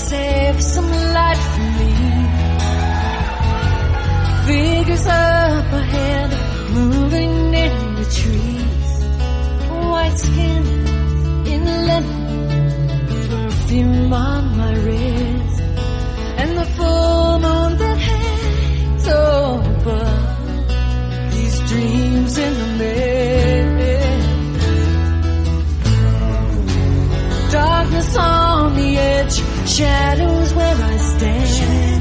save some light for me. Figures up ahead, moving in the trees. White skin in linen, perfume on my wrist, and the full moon that hangs over these dreams in the mist. Darkness on the edge, shadows where I stand.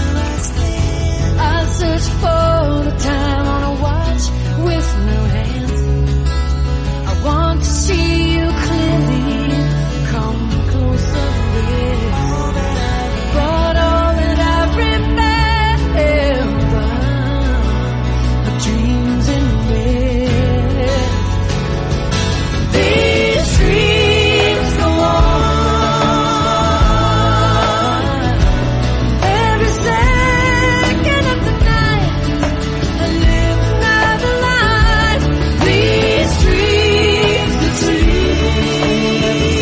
I search for the time on a watch with no hands. I want to see you clearly. Come closer, but all that I remember are dreams in mist. These dreams go on every second of the night. I live another life. These dreams that sleep.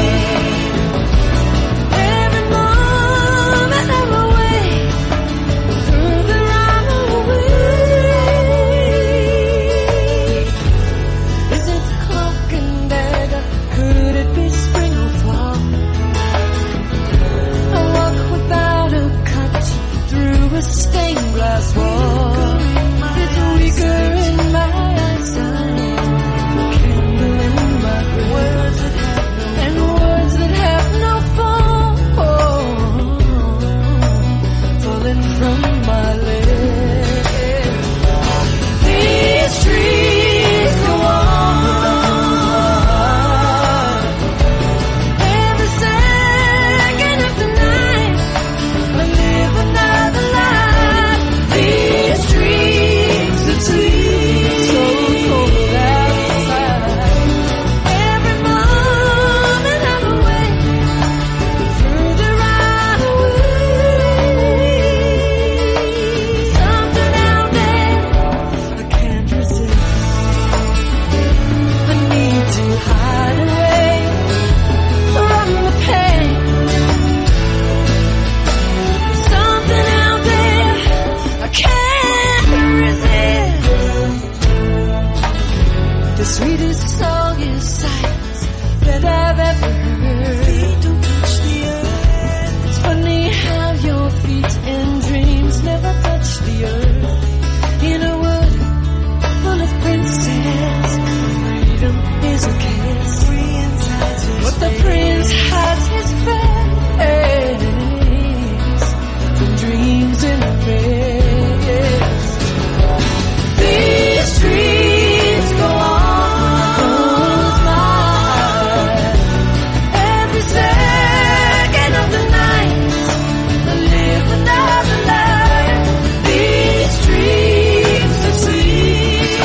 Every moment I'm away, further I'm away. Is it cloak and dagger? Could it be spring or fall? I walk without a cut through a stained glass wall. It's weaker in my eyesight, candle in my words and words that have no form, falling from my lips. These trees go on every second of the night. I live another life. These dreams that sleep so cold outside. Every moment I'm away, further I'm away. Something out there I can't resist. I need to hide away from the pain. Something out there I can't resist. The sweetest song is silence that I've ever heard. Feet don't touch the earth. It's funny how your feet and dreams never touch the earth. In a wood full of princes, freedom is a kiss. But the prince hides his face from dreams in the mist. These dreams go on every second of the night. I live another life. These dreams that sleep.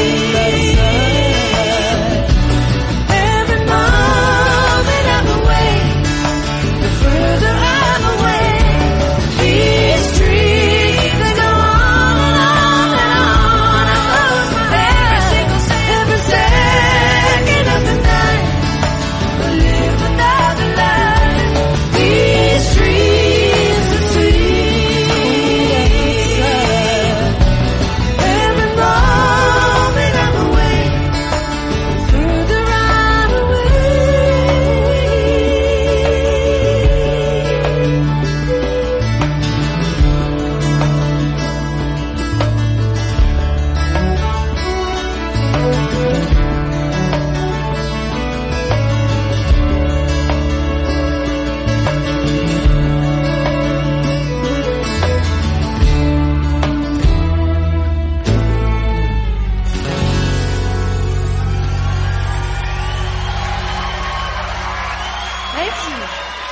Every moment I'm away, the further I'm away. These dreams they go on and on. I close my eyes every second of the night. I live another life. These dreams that sleep. Every moment I'm away, further I'm away. Thank you.